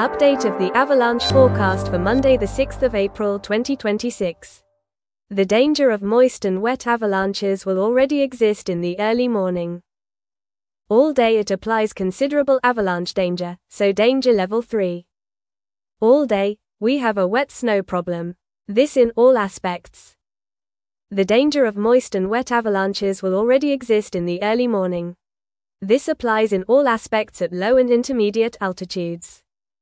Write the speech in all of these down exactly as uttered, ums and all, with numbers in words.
Update of the avalanche forecast for Monday the sixth of April twenty twenty-six. The danger of moist and wet avalanches will already exist in the early morning. All day it applies considerable avalanche danger, so danger level three. All day, we have a wet snow problem. This in all aspects. The danger of moist and wet avalanches will already exist in the early morning. This applies in all aspects at low and intermediate altitudes.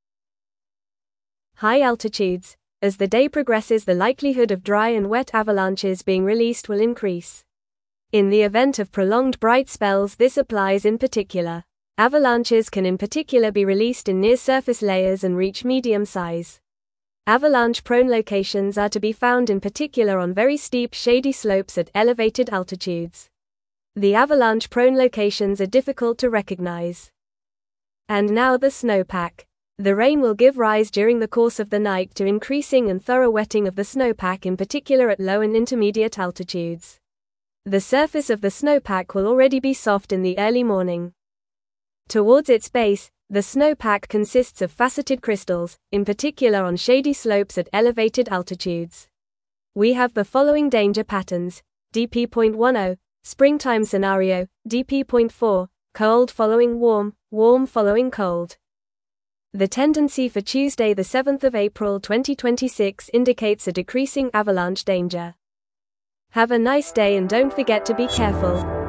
High altitudes, as the day progresses, the likelihood of dry and wet avalanches being released will increase. In the event of prolonged bright spells, this applies in particular. Avalanches can in particular be released in near-surface layers and reach medium size. Avalanche-prone locations are to be found in particular on very steep shady slopes at elevated altitudes. The avalanche-prone locations are difficult to recognize. And now the snowpack. The rain will give rise during the course of the night to increasing and thorough wetting of the snowpack, in particular at low and intermediate altitudes. The surface of the snowpack will already be soft in the early morning. Towards its base, the snowpack consists of faceted crystals, in particular on shady slopes at elevated altitudes. We have the following danger patterns: D P zero point ten, springtime scenario, D P zero point four, cold following warm, warm following cold. The tendency for Tuesday the seventh of April twenty twenty-six indicates a decreasing avalanche danger. Have a nice day and don't forget to be careful.